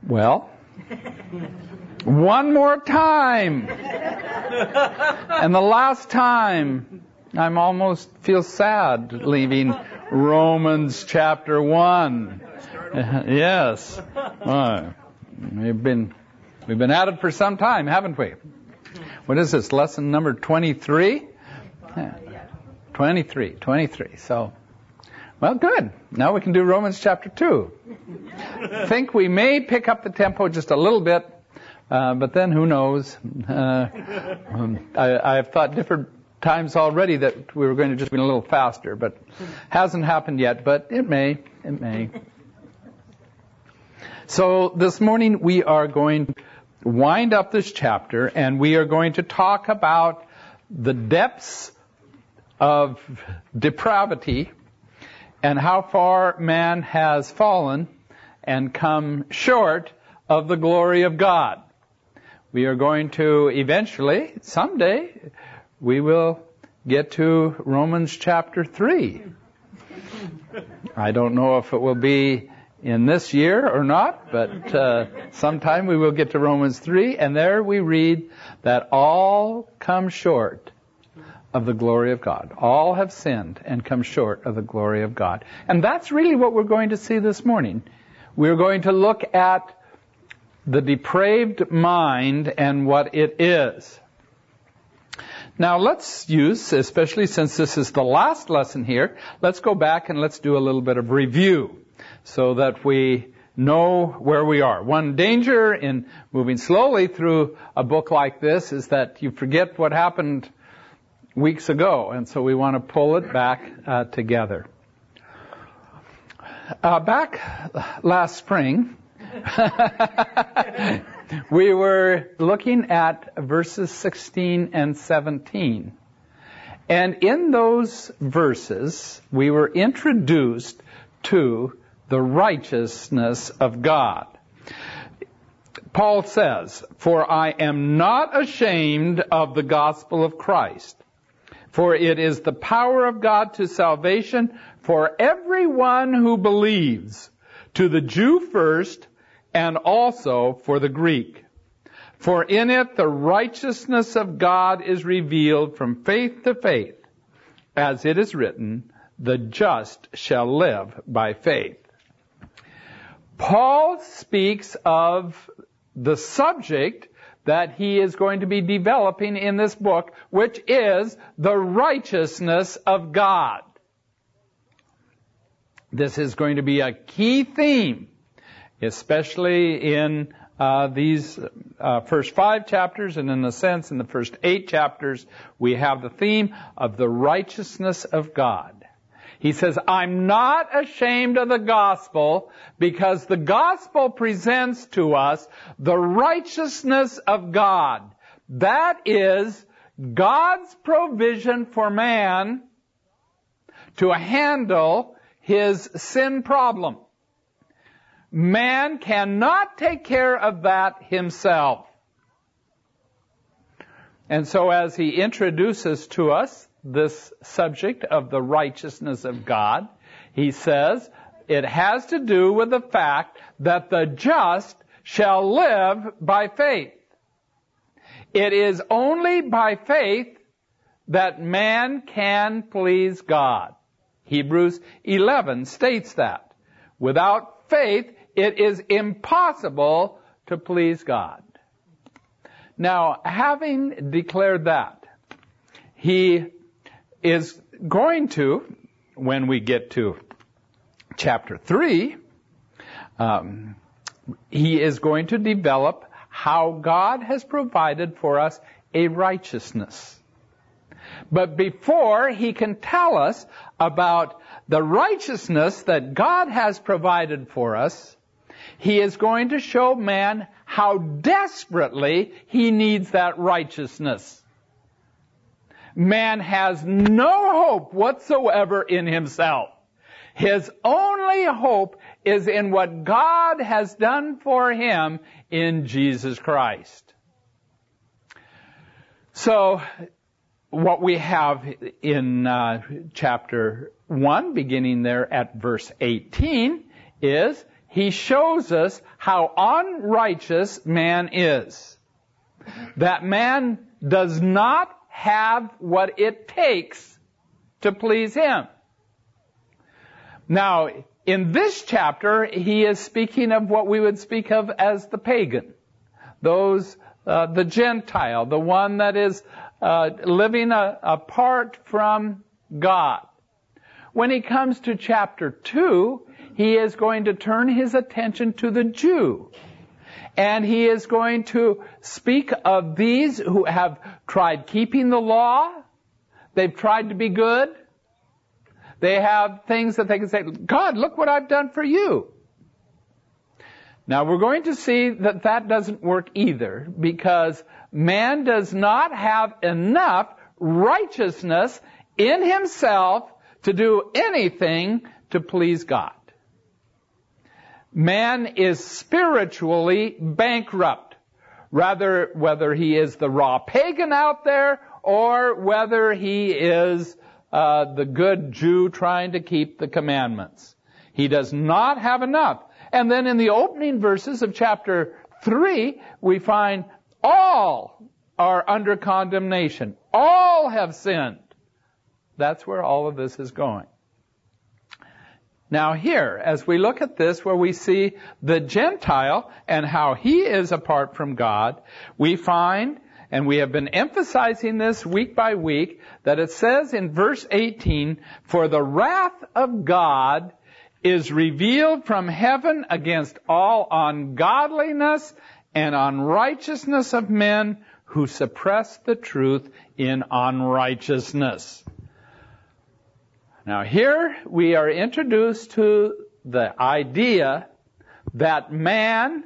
Well, one more time. And the last time, I'm almost feel sad leaving Romans chapter 1. Yes. We've been at it for some time, haven't we? What is this, lesson number 23? 23. So, well, good. Now we can do Romans chapter 2. I think we may pick up the tempo just a little bit, but then who knows? I've thought different times already that we were going to just be a little faster, but hasn't happened yet, but it may. So this morning we are going to wind up this chapter, and we are going to talk about the depths of depravity and how far man has fallen and come short of the glory of God. We are going to eventually, someday, we will get to Romans chapter 3. I don't know if it will be in this year or not, but sometime we will get to Romans 3, and there we read that all come short of the glory of God. All have sinned and come short of the glory of God. And that's really what we're going to see this morning. We're going to look at the depraved mind and what it is. Now let's use, especially since this is the last lesson here, let's go back and let's do a little bit of review so that we know where we are. One danger in moving slowly through a book like this is that you forget what happened weeks ago, and so we want to pull it back together. Back last spring, we were looking at verses 16 and 17. And in those verses, we were introduced to the righteousness of God. Paul says, "For I am not ashamed of the gospel of Christ, for it is the power of God to salvation for everyone who believes, to the Jew first, and also for the Greek. For in it the righteousness of God is revealed from faith to faith, as it is written, the just shall live by faith." Paul speaks of the subject that he is going to be developing in this book, which is the righteousness of God. This is going to be a key theme, especially in these first 5 chapters, and in a sense, in the first 8 chapters, we have the theme of the righteousness of God. He says, I'm not ashamed of the gospel, because the gospel presents to us the righteousness of God. That is God's provision for man to handle his sin problem. Man cannot take care of that himself. And so as he introduces to us this subject of the righteousness of God, he says it has to do with the fact that the just shall live by faith. It is only by faith that man can please God. Hebrews 11 states that. Without faith, it is impossible to please God. Now, having declared that, he is going to, when we get to chapter 3, he is going to develop how God has provided for us a righteousness. But before he can tell us about the righteousness that God has provided for us, he is going to show man how desperately he needs that righteousness. Man has no hope whatsoever in himself. His only hope is in what God has done for him in Jesus Christ. So, what we have in chapter 1, beginning there at verse 18, is he shows us how unrighteous man is. That man does not have what it takes to please him. Now, in this chapter, he is speaking of what we would speak of as the pagan. The Gentile, the one that is living apart from God. When he comes to chapter 2, he is going to turn his attention to the Jew. And he is going to speak of these who have tried keeping the law. They've tried to be good. They have things that they can say, God, look what I've done for you. Now we're going to see that that doesn't work either, because man does not have enough righteousness in himself to do anything to please God. Man is spiritually bankrupt. Rather, whether he is the raw pagan out there or whether he is the good Jew trying to keep the commandments. He does not have enough. And then in the opening verses of chapter 3, we find all are under condemnation. All have sinned. That's where all of this is going. Now here, as we look at this, where we see the Gentile and how he is apart from God, we find, and we have been emphasizing this week by week, that it says in verse 18, "For the wrath of God is revealed from heaven against all ungodliness and unrighteousness of men who suppress the truth in unrighteousness." Now here we are introduced to the idea that man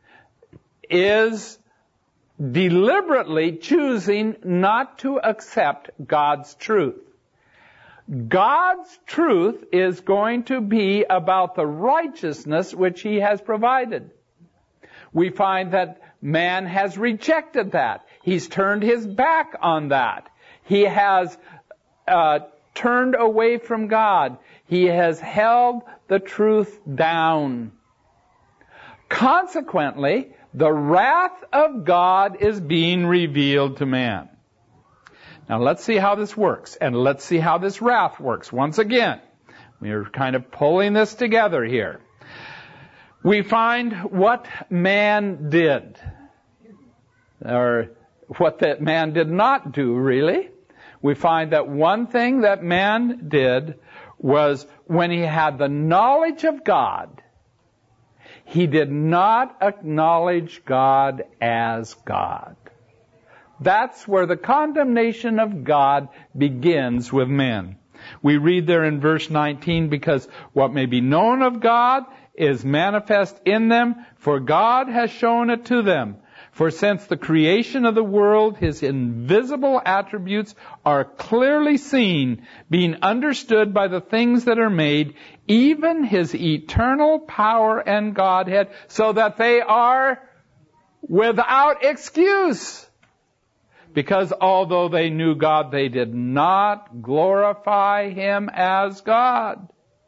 is deliberately choosing not to accept God's truth. God's truth is going to be about the righteousness which he has provided. We find that man has rejected that. He's turned his back on that. He has turned away from God. He has held the truth down. Consequently, the wrath of God is being revealed to man. Now let's see how this works, and let's see how this wrath works. Once again, we are kind of pulling this together here. We find what man did, or what that man did not do, really. We find that one thing that man did was when he had the knowledge of God, he did not acknowledge God as God. That's where the condemnation of God begins with men. We read there in verse 19, "Because what may be known of God is manifest in them, for God has shown it to them. For since the creation of the world, his invisible attributes are clearly seen, being understood by the things that are made, even his eternal power and Godhead, so that they are without excuse. Because although they knew God, they did not glorify him as God."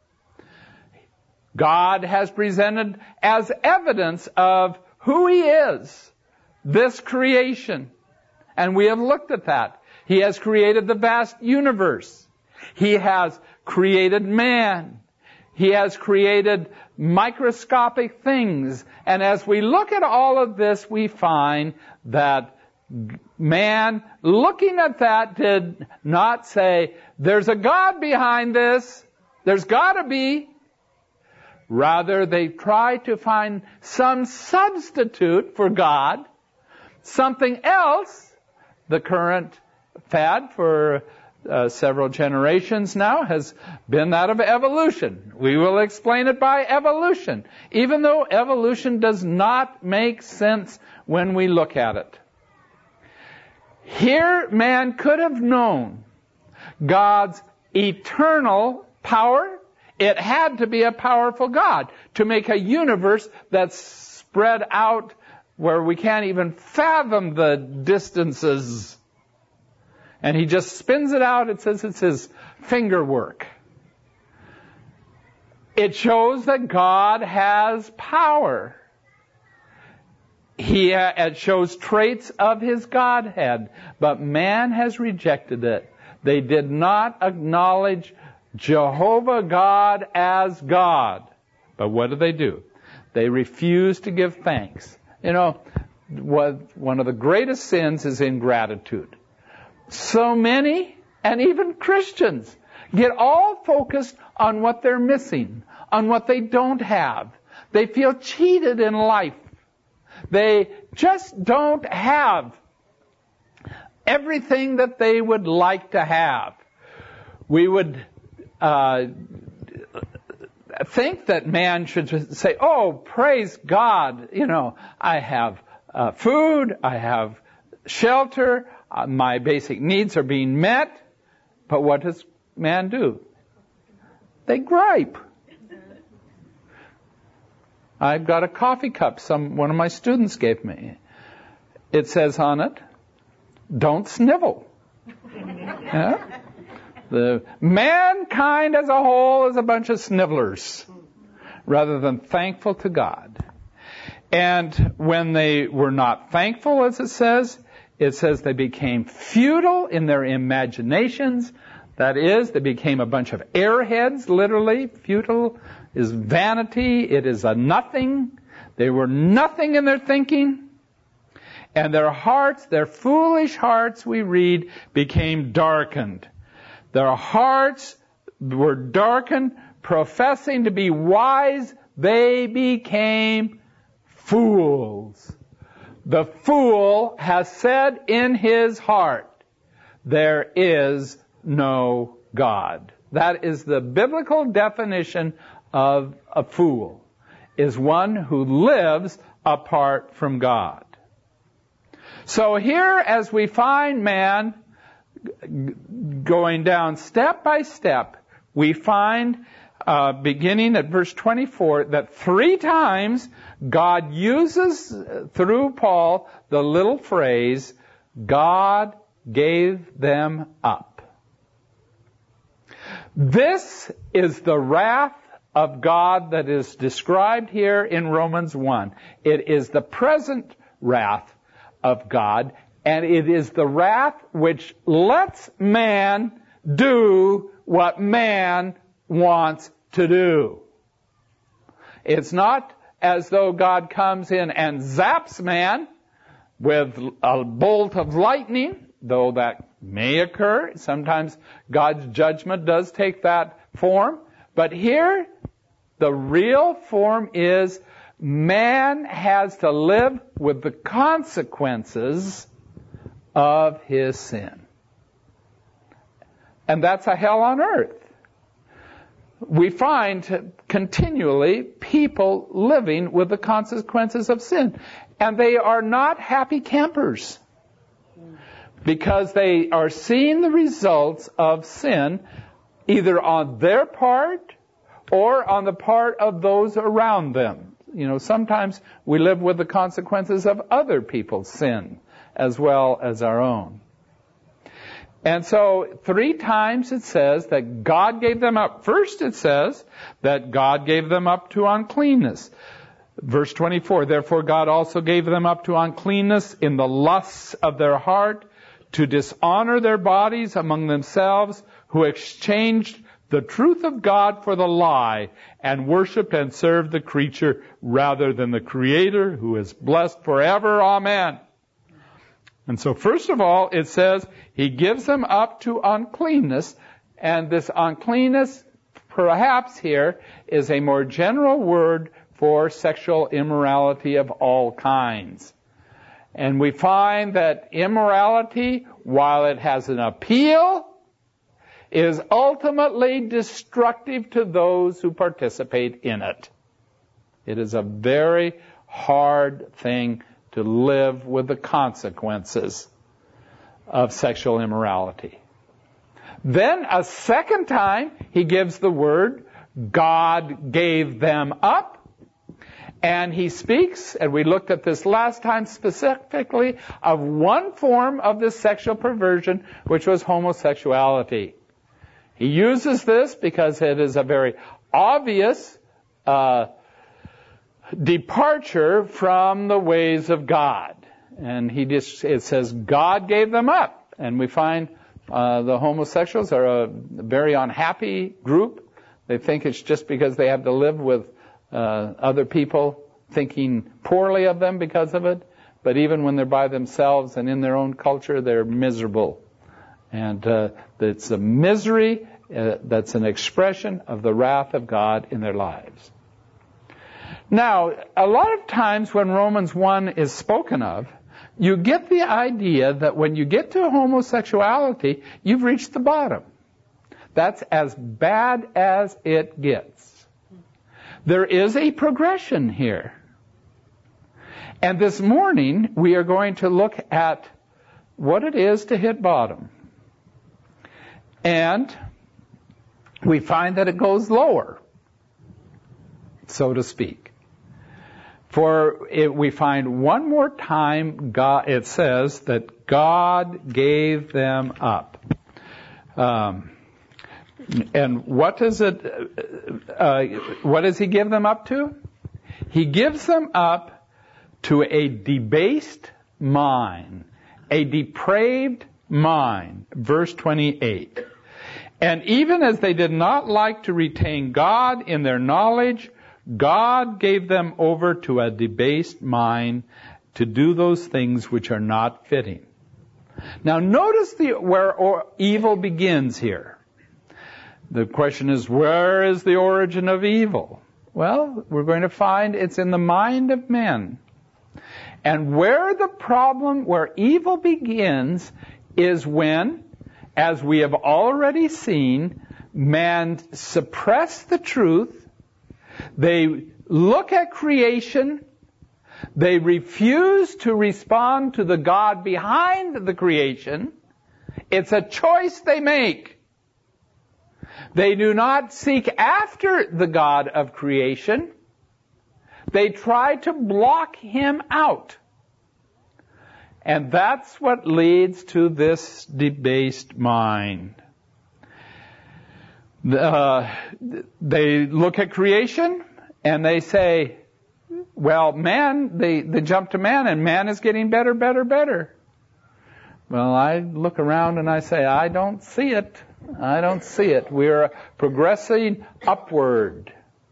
God has presented as evidence of who he is this creation. And we have looked at that. He has created the vast universe. He has created man. He has created microscopic things. And as we look at all of this, we find that man, looking at that, did not say, "There's a God behind this. There's got to be." Rather, they try to find some substitute for God. Something else. The current fad for several generations now has been that of evolution. We will explain it by evolution, even though evolution does not make sense when we look at it. Here, man could have known God's eternal power. It had to be a powerful God to make a universe that's spread out where we can't even fathom the distances. And he just spins it out. It says it's his finger work. It shows that God has power. It shows traits of His Godhead, but man has rejected it. They did not acknowledge Jehovah God as God. But what do? They refuse to give thanks. You know, one of the greatest sins is ingratitude. So many, and even Christians, get all focused on what they're missing, on what they don't have. They feel cheated in life. They just don't have everything that they would like to have. We would think that man should say, oh, praise God, you know, I have food, I have shelter, my basic needs are being met. But what does man do? They gripe. I've got a coffee cup one of my students gave me. It says on it, don't snivel. Yeah? The mankind as a whole is a bunch of snivellers rather than thankful to God. And when they were not thankful, as it says they became futile in their imaginations. That is, they became a bunch of airheads, literally. Futile is vanity. It is a nothing. They were nothing in their thinking. And their hearts, their foolish hearts, we read, became darkened. Their hearts were darkened, professing to be wise, they became fools. The fool has said in his heart, there is no God. That is the biblical definition of a fool, is one who lives apart from God. So here, as we find man going down step by step, we find, beginning at verse 24, that 3 times God uses, through Paul, the little phrase, God gave them up. This is the wrath of God that is described here in Romans 1. It is the present wrath of God, and it is the wrath which lets man do what man wants to do. It's not as though God comes in and zaps man with a bolt of lightning, though that may occur. Sometimes God's judgment does take that form. But here, the real form is man has to live with the consequences of his sin. And that's a hell on earth. We find continually people living with the consequences of sin. And they are not happy campers, because they are seeing the results of sin either on their part or on the part of those around them. You know, sometimes we live with the consequences of other people's sin as well as our own. And so 3 times it says that God gave them up. First it says that God gave them up to uncleanness. Verse 24, therefore God also gave them up to uncleanness in the lusts of their heart, to dishonor their bodies among themselves, who exchanged the truth of God for the lie, and worshipped and served the creature rather than the Creator, who is blessed forever. Amen. And so first of all, it says He gives them up to uncleanness, and this uncleanness, perhaps here, is a more general word for sexual immorality of all kinds. And we find that immorality, while it has an appeal, is ultimately destructive to those who participate in it. It is a very hard thing to live with the consequences of sexual immorality. Then a second time, he gives the word, God gave them up. And he speaks, and we looked at this last time specifically, of one form of this sexual perversion, which was homosexuality. He uses this because it is a very obvious departure from the ways of God. And it says God gave them up. And we find the homosexuals are a very unhappy group. They think it's just because they have to live with other people thinking poorly of them because of it. But even when they're by themselves and in their own culture, they're miserable. And it's a misery that's an expression of the wrath of God in their lives. Now, a lot of times when Romans 1 is spoken of, you get the idea that when you get to homosexuality, you've reached the bottom. That's as bad as it gets. There is a progression here. And this morning, we are going to look at what it is to hit bottom. And we find that it goes lower, so to speak. We find one more time, it says that God gave them up. And what does he give them up to? He gives them up to a debased mind, a depraved mind. Verse 28. And even as they did not like to retain God in their knowledge, God gave them over to a debased mind to do those things which are not fitting. Now notice where evil begins here. The question is, where is the origin of evil? Well, we're going to find it's in the mind of men. And where evil begins is when, as we have already seen, man suppress the truth. They look at creation. They refuse to respond to the God behind the creation. It's a choice they make. They do not seek after the God of creation. They try to block him out. And that's what leads to this debased mind. They look at creation and they say, well, man, they jump to man, and man is getting better, better, better. Well, I look around and I say, I don't see it. I don't see it. We're progressing upward.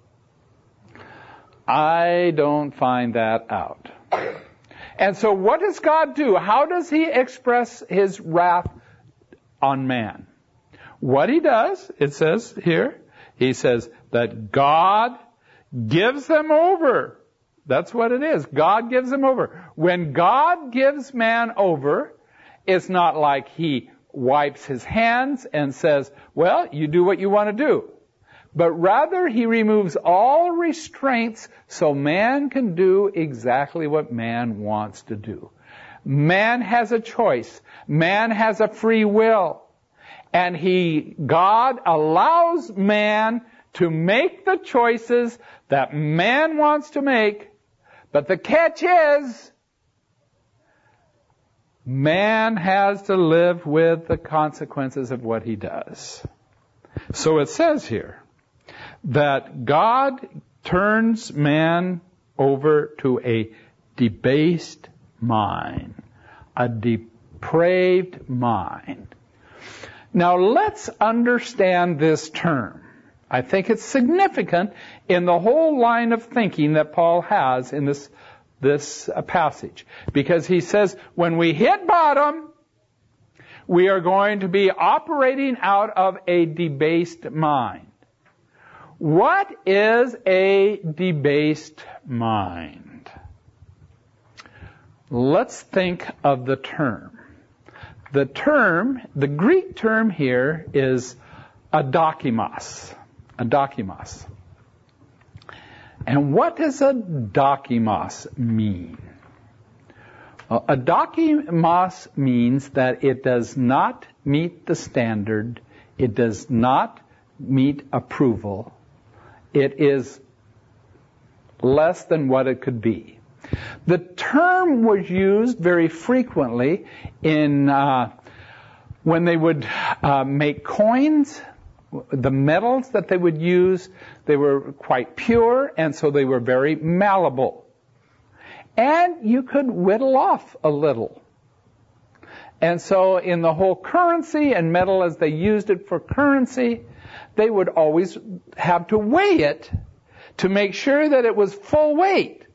I don't find that out. And so what does God do? How does he express his wrath on man? What he does, it says here, he says that God gives them over. That's what it is. God gives them over. When God gives man over, it's not like he wipes his hands and says, well, you do what you want to do. But rather, he removes all restraints so man can do exactly what man wants to do. Man has a choice. Man has a free will. And God allows man to make the choices that man wants to make. But the catch is, man has to live with the consequences of what he does. So it says here that God turns man over to a debased mind, a depraved mind. Now let's understand this term. I think it's significant in the whole line of thinking that Paul has in this passage. Because he says, when we hit bottom, we are going to be operating out of a debased mind. What is a debased mind? Let's think of the term. The Greek term here is adokimos. Adokimos. And what does adokimos mean? Well, adokimos means that it does not meet the standard. It does not meet approval. It is less than what it could be. The term was used very frequently in when they would make coins the metals that they would use, they were quite pure, and so they were very malleable. And you could whittle off a little. And so in the whole currency and metal as they used it for currency, they would always have to weigh it to make sure that it was full weight.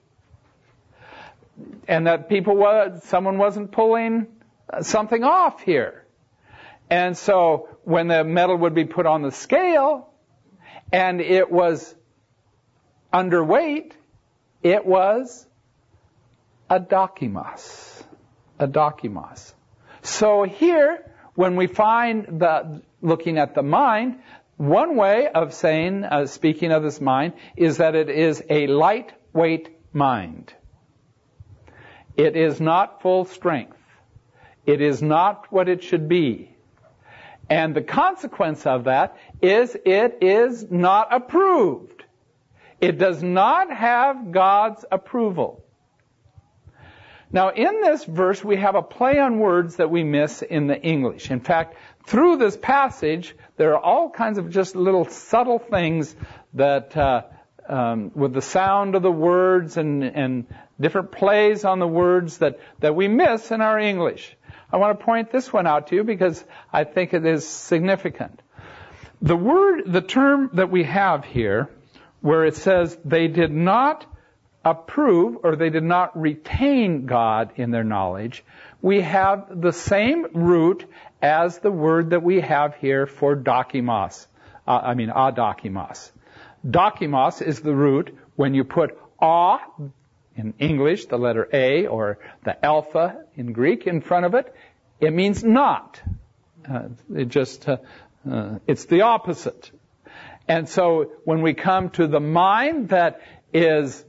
And that someone wasn't pulling something off here. And so when the metal would be put on the scale and it was underweight, it was a dokimos. A dokimos. So here, when we find looking at the mind, one way of saying, speaking of this mind, is that it is a lightweight mind. It is not full strength. It is not what it should be. And the consequence of that is it is not approved. It does not have God's approval. Now, in this verse, we have a play on words that we miss in the English. In fact, through this passage, there are all kinds of just little subtle things that, with the sound of the words and different plays on the words that we miss in our English. I want to point this one out to you because I think it is significant. The term that we have here, where it says they did not approve or they did not retain God in their knowledge, we have the same root as the word that we have here for dokimos. Adokimos. Dokimos is the root when you put a in English, the letter A, or the alpha in Greek in front of it, it means not. It's the opposite. And so when we come to the mind that is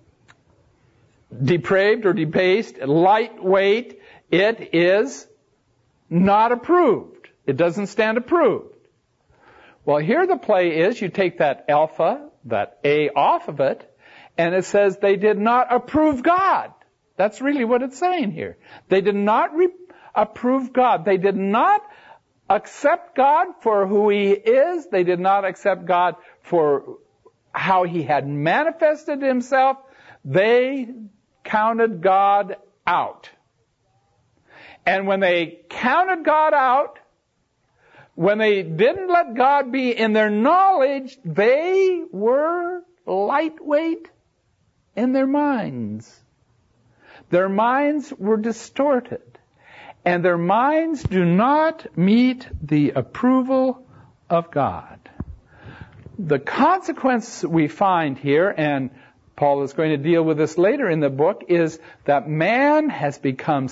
depraved or debased, lightweight, it is not approved. It doesn't stand approved. Well, here the play is you take that alpha, that A off of it, and it says they did not approve God. That's really what it's saying here. They did not approve God. They did not accept God for who He is. They did not accept God for how He had manifested Himself. They counted God out. And when they counted God out, when they didn't let God be in their knowledge, they were lightweight in their minds. Their minds were distorted. And their minds do not meet the approval of God. The consequence we find here, and Paul is going to deal with this later in the book, is that mankind has become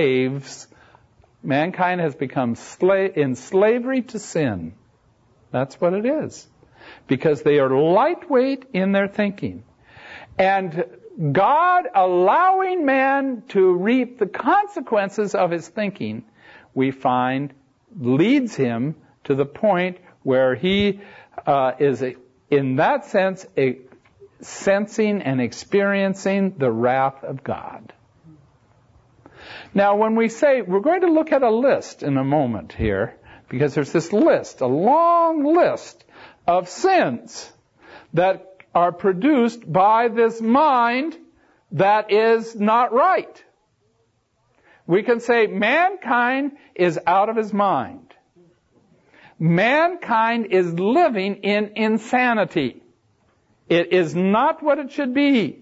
in slavery to sin. That's what it is. Because they are lightweight in their thinking. And God allowing man to reap the consequences of his thinking, we find, leads him to the point where he is, in that sense, sensing and experiencing the wrath of God. Now, when we say, we're going to look at a list in a moment here, because there's this list, a long list of sins that are produced by this mind that is not right. We can say mankind is out of his mind. Mankind is living in insanity. It is not what it should be.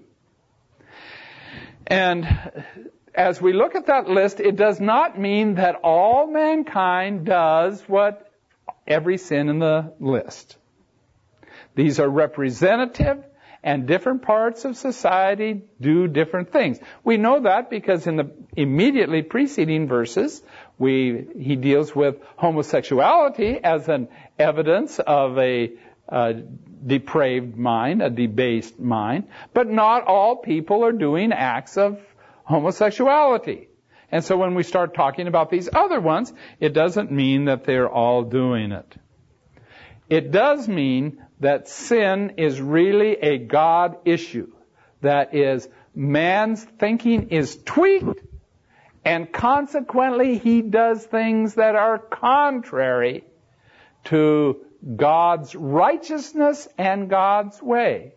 And as we look at that list, it does not mean that all mankind does what every sin in the list. These are representative, and different parts of society do different things. We know that because in the immediately preceding verses, he deals with homosexuality as an evidence of a depraved mind, a debased mind. But not all people are doing acts of homosexuality. And so when we start talking about these other ones, it doesn't mean that they're all doing it. It does mean that sin is really a God issue. That is, man's thinking is tweaked, and consequently he does things that are contrary to God's righteousness and God's way.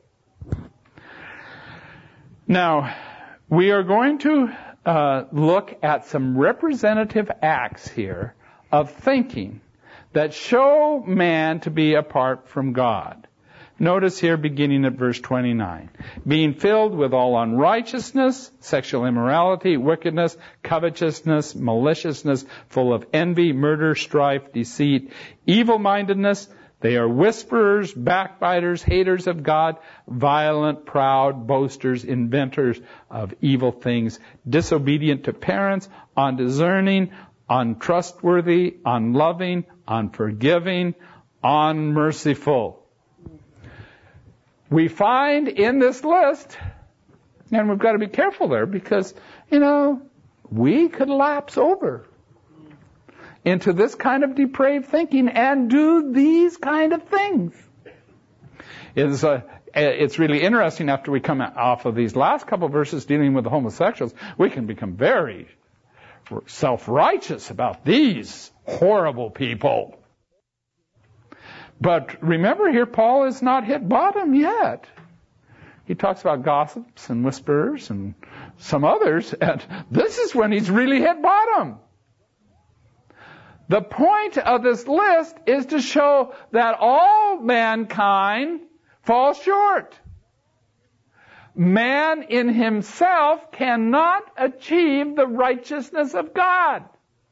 Now, we are going to look at some representative acts here of thinking that show man to be apart from God. Notice here, beginning at verse 29. Being filled with all unrighteousness, sexual immorality, wickedness, covetousness, maliciousness, full of envy, murder, strife, deceit, evil-mindedness. They are whisperers, backbiters, haters of God, violent, proud, boasters, inventors of evil things, disobedient to parents, undiscerning, untrustworthy, unloving, unforgiving, unmerciful. We find in this list, and we've got to be careful there because, we could lapse over into this kind of depraved thinking and do these kind of things. It's really interesting after we come off of these last couple of verses dealing with the homosexuals, we can become very self-righteous about these horrible people. But remember here, Paul has not hit bottom yet. He talks about gossips and whisperers and some others, and this is when he's really hit bottom. The point of this list is to show that all mankind falls short. Man in himself cannot achieve the righteousness of God.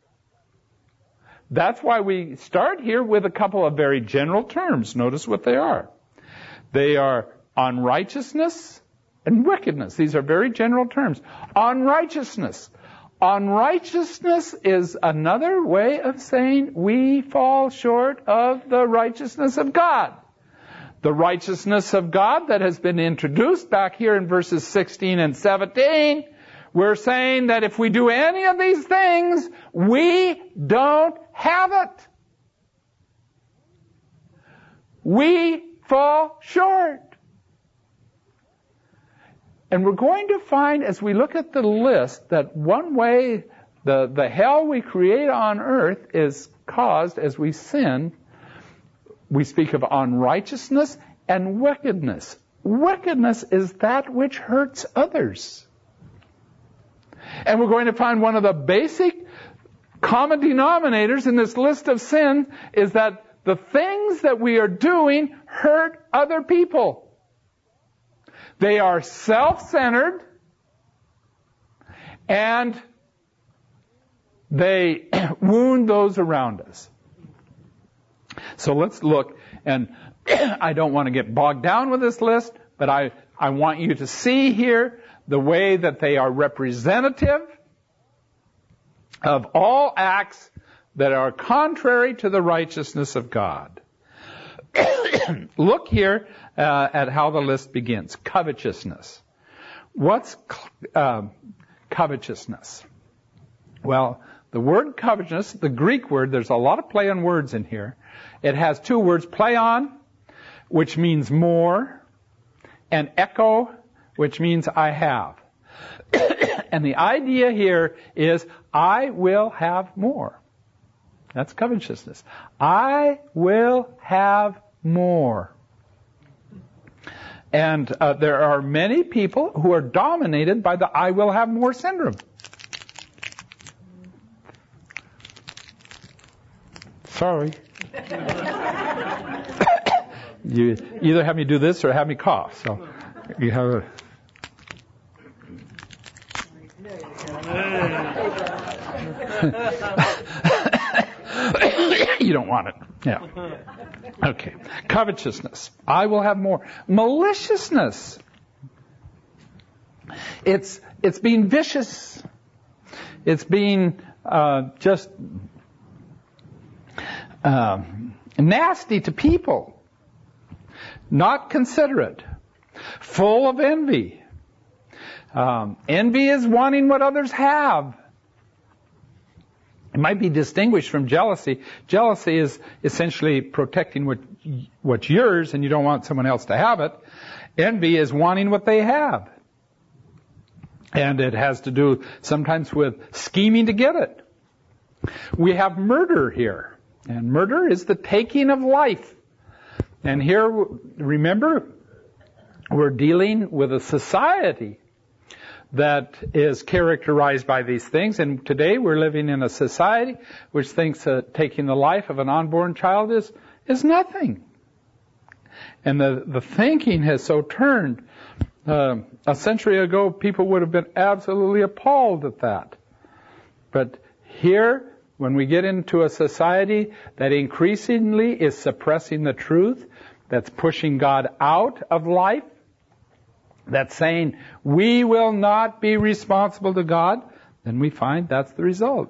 That's why we start here with a couple of very general terms. Notice what they are. They are unrighteousness and wickedness. These are very general terms. Unrighteousness. Unrighteousness is another way of saying we fall short of the righteousness of God. The righteousness of God that has been introduced back here in verses 16 and 17, we're saying that if we do any of these things, we don't have it. We fall short. And we're going to find, as we look at the list, that one way the hell we create on earth is caused as we sin. We speak of unrighteousness and wickedness. Wickedness is that which hurts others. And we're going to find one of the basic common denominators in this list of sin is that the things that we are doing hurt other people. They are self-centered and they wound those around us. So let's look, and I don't want to get bogged down with this list, but I want you to see here the way that they are representative of all acts that are contrary to the righteousness of God. Look here at how the list begins. Covetousness. What's covetousness? Well, the word covetousness, the Greek word, there's a lot of play on words in here. It has two words, pleion, which means more, and echo, which means I have. And the idea here is I will have more. That's covetousness. I will have more. And there are many people who are dominated by the I will have more syndrome. Sorry. You either have me do this or have me cough. So you have a... You don't want it. Yeah. Okay. Covetousness. I will have more. Maliciousness. It's being vicious. It's being just nasty to people. Not considerate. Full of envy. Envy is wanting what others have. It might be distinguished from jealousy. Jealousy is essentially protecting what's yours and you don't want someone else to have it. Envy is wanting what they have. And it has to do sometimes with scheming to get it. We have murder here. And murder is the taking of life. And here, remember, we're dealing with a society that is characterized by these things. And today we're living in a society which thinks that taking the life of an unborn child is nothing. And the thinking has so turned. A century ago, people would have been absolutely appalled at that. But here, when we get into a society that increasingly is suppressing the truth, that's pushing God out of life, that's saying we will not be responsible to God, then we find that's the result.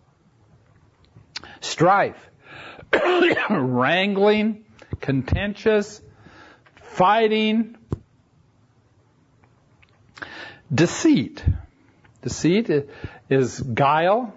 Strife, wrangling, contentious, fighting, deceit. Deceit is guile.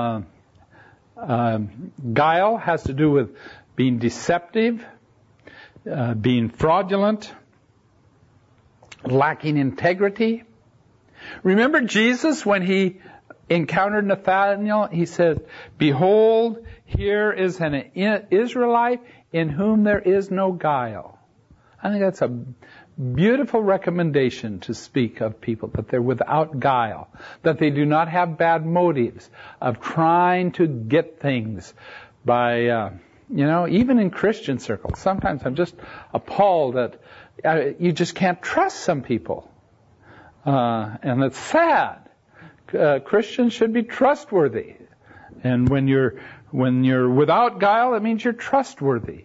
Guile has to do with being deceptive, being fraudulent, lacking integrity. Remember Jesus, when he encountered Nathanael, he said, "Behold, here is an Israelite in whom there is no guile." I think that's a beautiful recommendation to speak of people, that they're without guile, that they do not have bad motives of trying to get things by, even in Christian circles. Sometimes I'm just appalled that you just can't trust some people. And it's sad. Christians should be trustworthy. And when you're without guile, it means you're trustworthy.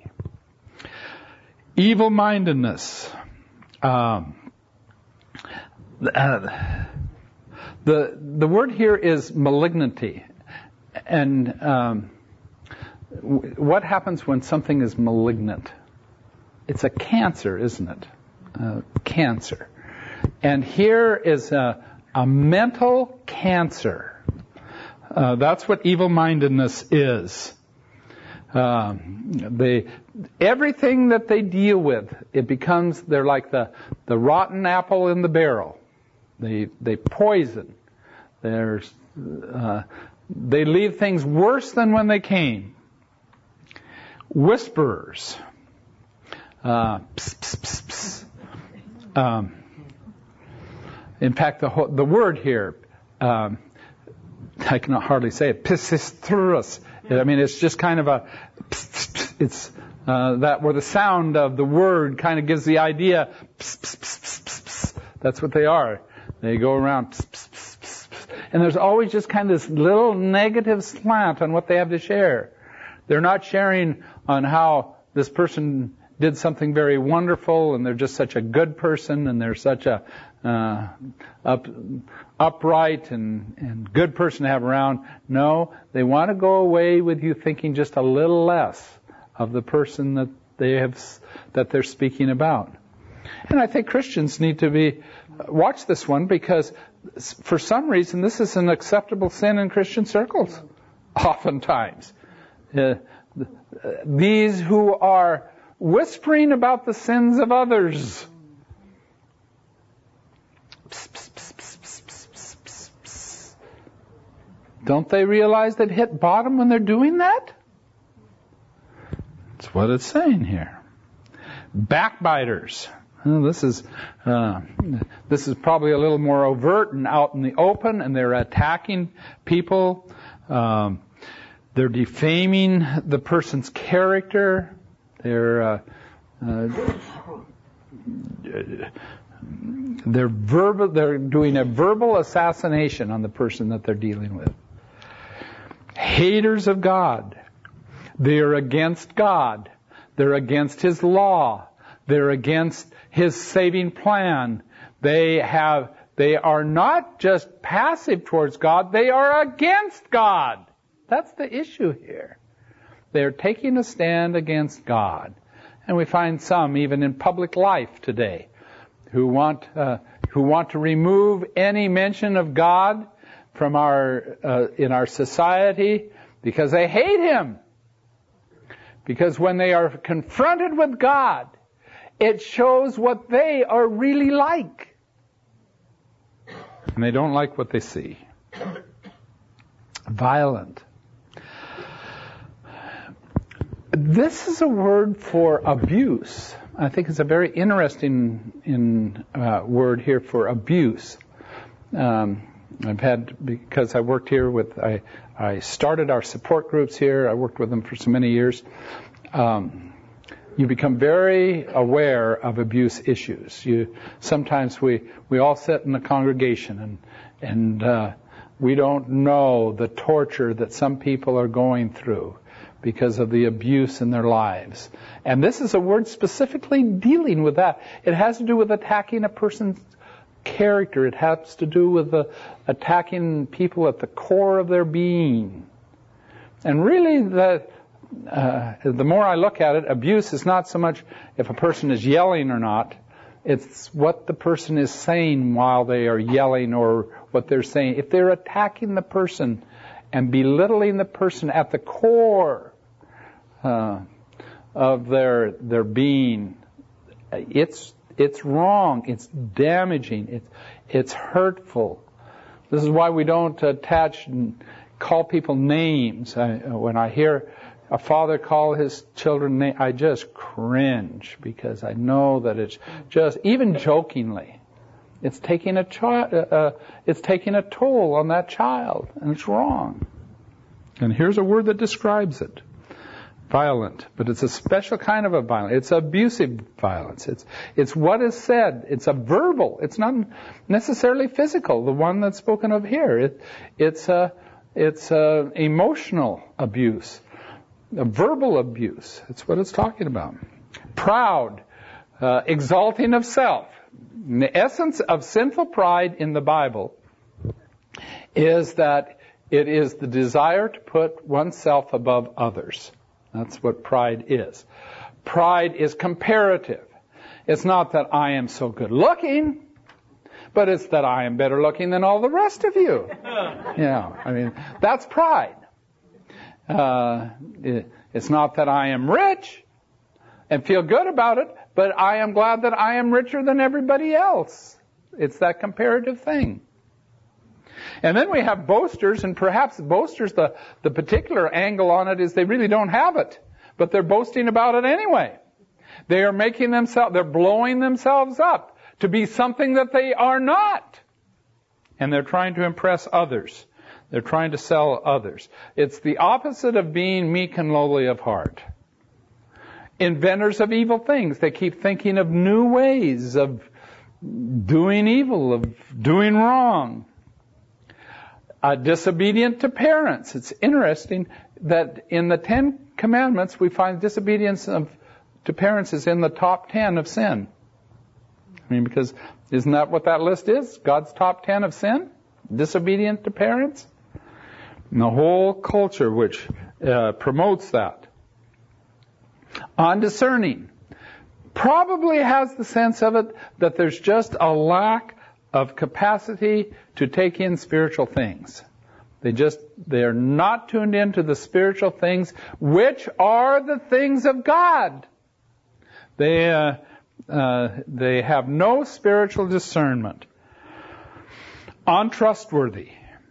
Evil-mindedness. The word here is malignity. And what happens when something is malignant? It's a cancer, isn't it? Cancer. And here is a mental cancer. That's what evil-mindedness is. Everything that they deal with, they're like the rotten apple in the barrel. They poison. They leave things worse than when they came. Whisperers. Pss, pss, pss, pss. In fact, the word here, I can hardly say it, pisistrus. I mean, it's just kind of a, it's that where the sound of the word kind of gives the idea, that's what they are. They go around, and there's always just kind of this little negative slant on what they have to share. They're not sharing on how this person did something very wonderful, and they're just such a good person, and they're such a upright and good person to have around. No, they want to go away with you thinking just a little less of the person that they're speaking about. And I think Christians need to watch this one, because for some reason this is an acceptable sin in Christian circles. Oftentimes, these who are whispering about the sins of others. Don't they realize they've hit bottom when they're doing that? That's what it's saying here. Backbiters. Well, this is probably a little more overt and out in the open, and they're attacking people. They're defaming the person's character. They're doing a verbal assassination on the person that they're dealing with. Haters of God. They are against God. They're against His law. They're against His saving plan. They are not just passive towards God, they are against God. That's the issue here. They're taking a stand against God. And we find some even in public life today who want to remove any mention of God from in our society because they hate Him. Because when they are confronted with God, it shows what they are really like. And they don't like what they see. Violent. This is a word for abuse. I think it's a very interesting word here for abuse. I've had, because I worked here with, I started our support groups here. I worked with them for so many years. You become very aware of abuse issues. Sometimes we all sit in a congregation and we don't know the torture that some people are going through because of the abuse in their lives. And this is a word specifically dealing with that. It has to do with attacking a person's character. It has to do with attacking people at the core of their being. And really, the more I look at it, abuse is not so much if a person is yelling or not. It's what the person is saying while they are yelling or what they're saying. If they're attacking the person and belittling the person at the core of their being, it's wrong. It's damaging. It's hurtful. This is why we don't attach and call people names. When I hear a father call his children names, I just cringe because I know that it's just, even jokingly, it's taking a toll on that child, and it's wrong. And here's a word that describes it. Violent, but it's a special kind of a violence. It's abusive violence. It's what is said. It's a verbal. It's not necessarily physical. The one that's spoken of here. It's emotional abuse, a verbal abuse. It's what it's talking about. Proud, exalting of self. And the essence of sinful pride in the Bible is that it is the desire to put oneself above others. That's what pride is. Pride is comparative. It's not that I am so good looking, but it's that I am better looking than all the rest of you. That's pride. It's not that I am rich and feel good about it, but I am glad that I am richer than everybody else. It's that comparative thing. And then we have boasters, and perhaps boasters, the particular angle on it is they really don't have it, but they're boasting about it anyway. They are they're blowing themselves up to be something that they are not. And they're trying to impress others. They're trying to sell others. It's the opposite of being meek and lowly of heart. Inventors of evil things. They keep thinking of new ways of doing evil, of doing wrong. Disobedient to parents. It's interesting that in the 10 Commandments we find disobedience to parents is in the top 10 of sin. Because isn't that what that list is? God's top 10 of sin? Disobedient to parents? And the whole culture which promotes that. Undiscerning. Probably has the sense of it that there's just a lack of capacity to take in spiritual things. They are not tuned into the spiritual things, which are the things of God. They have no spiritual discernment. Untrustworthy.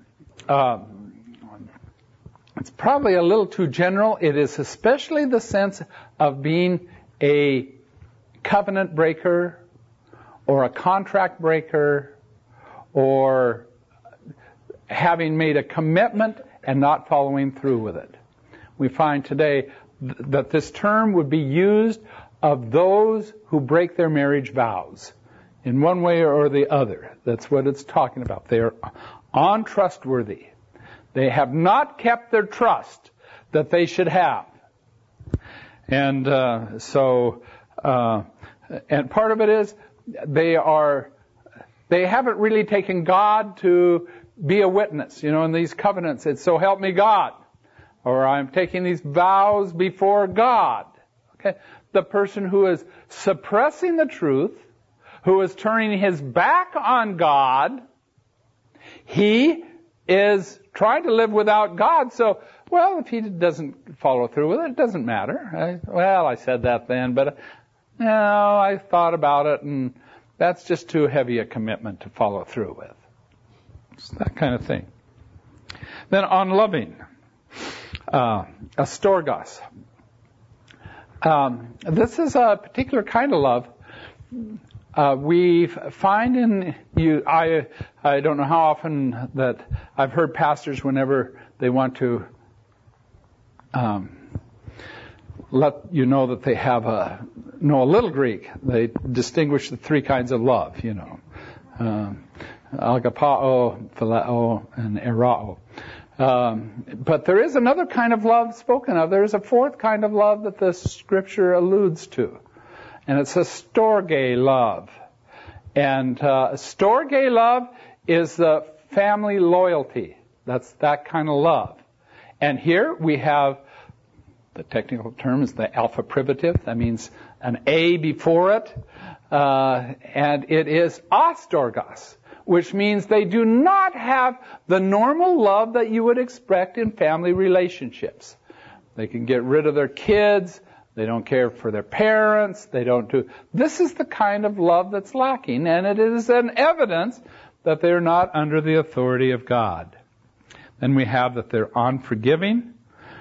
It's probably a little too general. It is especially the sense of being a covenant breaker or a contract breaker, or having made a commitment and not following through with it. We find today that this term would be used of those who break their marriage vows in one way or the other. That's what it's talking about. They are untrustworthy. They have not kept their trust that they should have. And and part of it is they haven't really taken God to be a witness, in these covenants. It's so help me God. Or I'm taking these vows before God. Okay? The person who is suppressing the truth, who is turning his back on God, he is trying to live without God. So, if he doesn't follow through with it, it doesn't matter. I said that then, but I thought about it, and that's just too heavy a commitment to follow through with. It's that kind of thing. Then unloving. Astorgos. This is a particular kind of love. We find in you, I don't know how often that I've heard pastors, whenever they want to let you know that they have know a little Greek, they distinguish the three kinds of love, agapao, phileo, and erao. But there is another kind of love spoken of. There is a fourth kind of love that the Scripture alludes to, and it's a storge love. And storge love is the family loyalty. That's that kind of love. And here we have, the technical term is the alpha privative. That means an A before it. And it is astorgos, which means they do not have the normal love that you would expect in family relationships. They can get rid of their kids. They don't care for their parents. This is the kind of love that's lacking, and it is an evidence that they're not under the authority of God. Then we have that they're unforgiving.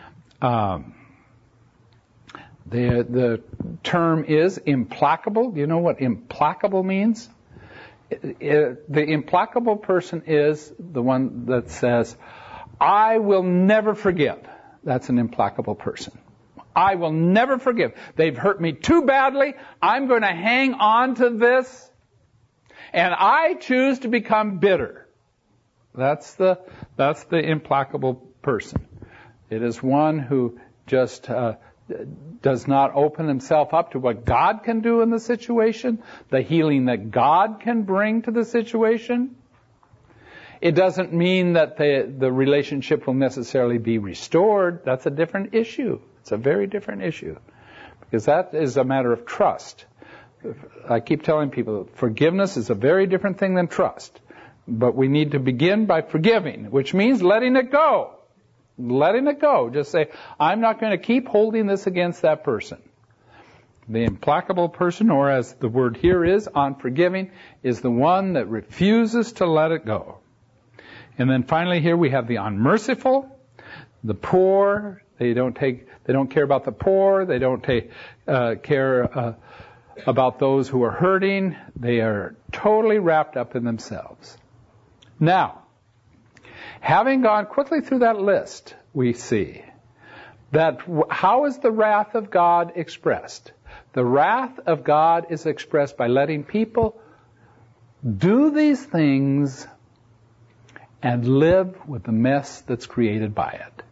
The term is implacable. Do you know what implacable means? The implacable person is the one that says, I will never forgive. That's an implacable person. I will never forgive. They've hurt me too badly. I'm going to hang on to this. And I choose to become bitter. That's the implacable person. It is one who just does not open himself up to what God can do in the situation, the healing that God can bring to the situation. It doesn't mean that the relationship will necessarily be restored. That's a different issue. It's a very different issue, because that is a matter of trust. I keep telling people forgiveness is a very different thing than trust. But we need to begin by forgiving, which means letting it go. Letting it go. Just say, I'm not going to keep holding this against that person. The implacable person, or as the word here is, unforgiving, is the one that refuses to let it go. And then finally here we have the unmerciful, the poor. They don't care about the poor. They don't care about those who are hurting. They are totally wrapped up in themselves. Now, having gone quickly through that list, we see that how is the wrath of God expressed? The wrath of God is expressed by letting people do these things and live with the mess that's created by it.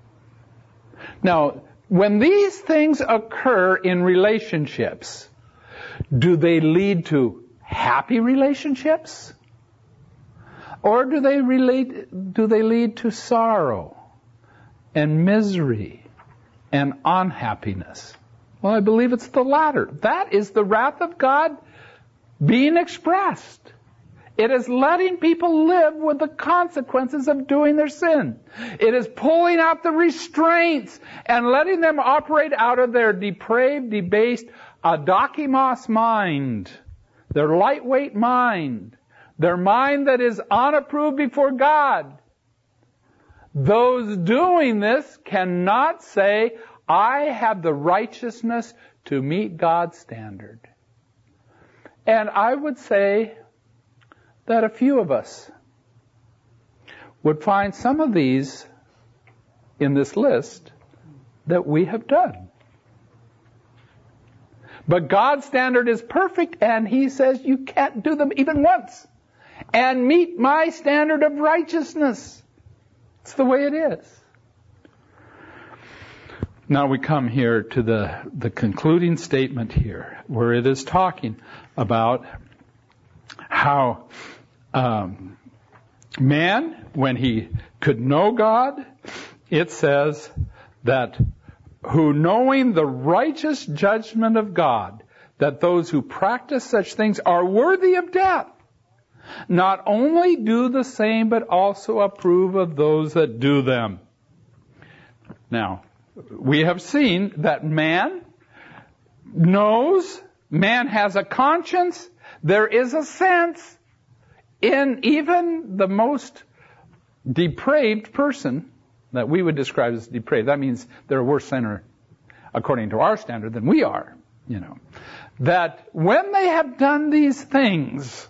Now, when these things occur in relationships, do they lead to happy relationships? Or do they lead to sorrow and misery and unhappiness? Well, I believe it's the latter. That is the wrath of God being expressed. It is letting people live with the consequences of doing their sin. It is pulling out the restraints and letting them operate out of their depraved, debased, adokimos mind, their lightweight mind, their mind that is unapproved before God. Those doing this cannot say, I have the righteousness to meet God's standard. And I would say that a few of us would find some of these in this list that we have done. But God's standard is perfect, and He says you can't do them even once and meet my standard of righteousness. It's the way it is. Now we come here to the concluding statement here, where it is talking about how man, when he could know God, it says that who knowing the righteous judgment of God, that those who practice such things are worthy of death, not only do the same, but also approve of those that do them. Now, we have seen that man knows, man has a conscience. There is a sense in even the most depraved person that we would describe as depraved. That means they're a worse sinner according to our standard, than we are, that when they have done these things,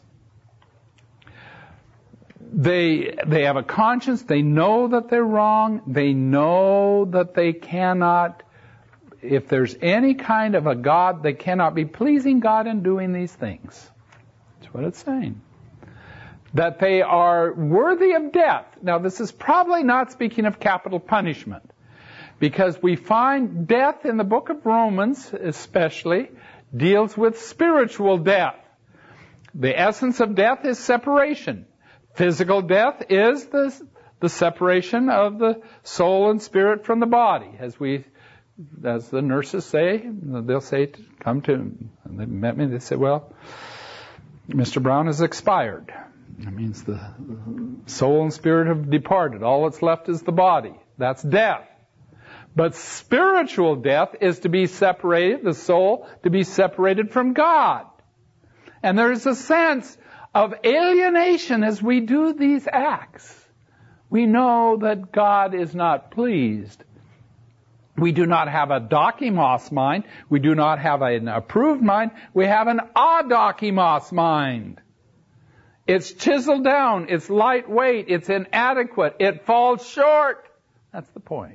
they have a conscience, they know that they're wrong, they know that they cannot, if there's any kind of a God, they cannot be pleasing God in doing these things. That's what it's saying. That they are worthy of death. Now, this is probably not speaking of capital punishment, because we find death in the book of Romans, especially, deals with spiritual death. The essence of death is separation. Physical death is the separation of the soul and spirit from the body. As the nurses say, they'll say, come to, and they met me, they say, well, Mr. Brown has expired. That means the soul and spirit have departed. All that's left is the body. That's death. But spiritual death is to be separated, the soul to be separated from God. And there is a sense of alienation as we do these acts. We know that God is not pleased. We do not have a dokimos mind. We do not have an approved mind. We have an adokimos mind. It's chiseled down. It's lightweight. It's inadequate. It falls short. That's the point.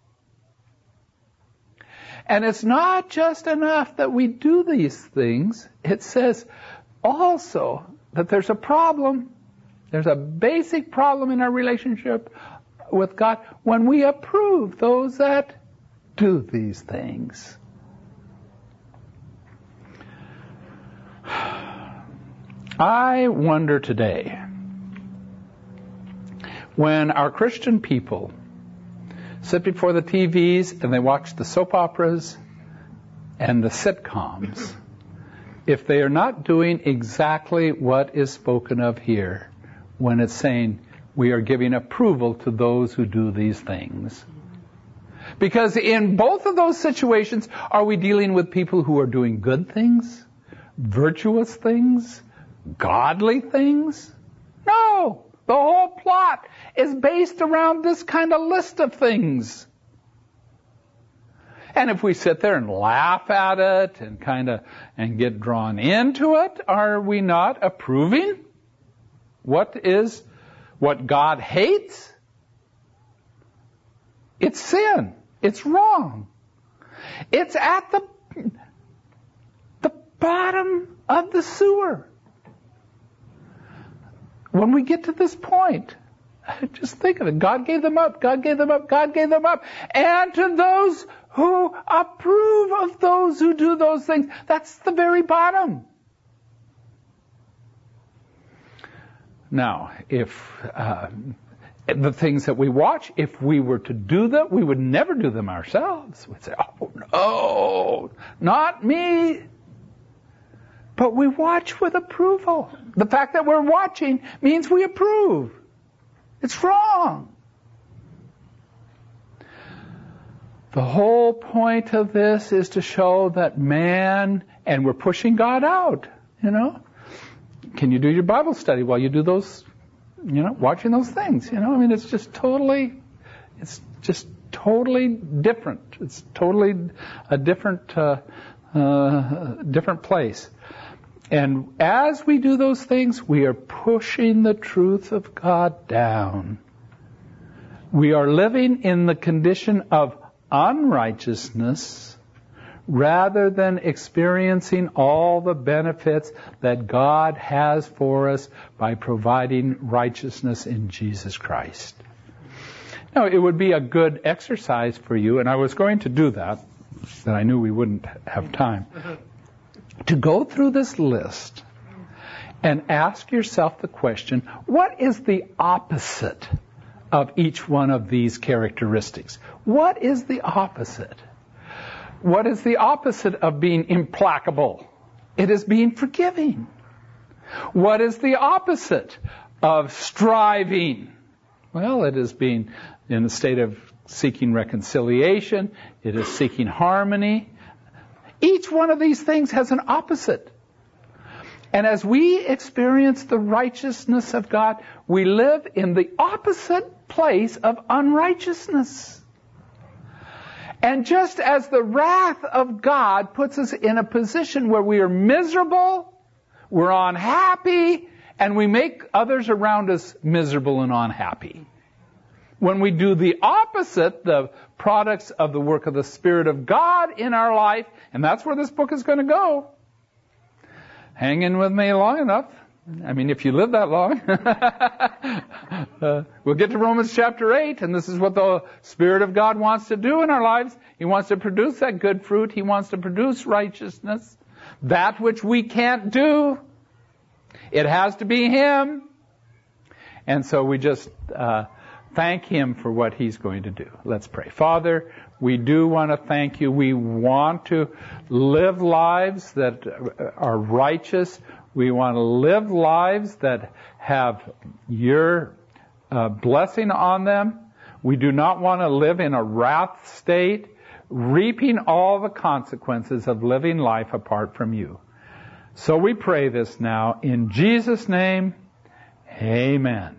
And it's not just enough that we do these things. It says also that there's a problem. There's a basic problem in our relationship with God when we approve those that do these things. I wonder today, when our Christian people sit before the TVs and they watch the soap operas and the sitcoms, if they are not doing exactly what is spoken of here when it's saying we are giving approval to those who do these things. Because in both of those situations, are we dealing with people who are doing good things, virtuous things, godly things? No! The whole plot is based around this kind of list of things. And if we sit there and laugh at it and get drawn into it, are we not approving what God hates? It's sin. It's wrong. It's at the bottom of the sewer. When we get to this point, just think of it. God gave them up. God gave them up. God gave them up. And to those who approve of those who do those things, that's the very bottom. Now, if the things that we watch, if we were to do them, we would never do them ourselves. We'd say, oh, no, not me. But we watch with approval. The fact that we're watching means we approve. It's wrong. The whole point of this is to show that man, and we're pushing God out, Can you do your Bible study while you do those, watching those things? It's just totally different. It's totally a different place. And as we do those things, we are pushing the truth of God down. We are living in the condition of unrighteousness rather than experiencing all the benefits that God has for us by providing righteousness in Jesus Christ. Now, it would be a good exercise for you, and I was going to do that, but I knew we wouldn't have time, to go through this list and ask yourself the question, what is the opposite of each one of these characteristics? What is the opposite? What is the opposite of being implacable? It is being forgiving. What is the opposite of striving? Well, it is being in a state of seeking reconciliation. It is seeking harmony. Each one of these things has an opposite. And as we experience the righteousness of God, we live in the opposite place of unrighteousness. And just as the wrath of God puts us in a position where we are miserable, we're unhappy, and we make others around us miserable and unhappy. When we do the opposite, the products of the work of the Spirit of God in our life, and that's where this book is going to go. Hang in with me long enough. I mean, if you live that long. We'll get to Romans chapter 8, and this is what the Spirit of God wants to do in our lives. He wants to produce that good fruit. He wants to produce righteousness. That which we can't do, it has to be Him. And so we just thank Him for what He's going to do. Let's pray. Father, we do want to thank You. We want to live lives that are righteous. We want to live lives that have Your blessing on them. We do not want to live in a wrath state, reaping all the consequences of living life apart from You. So we pray this now in Jesus' name. Amen.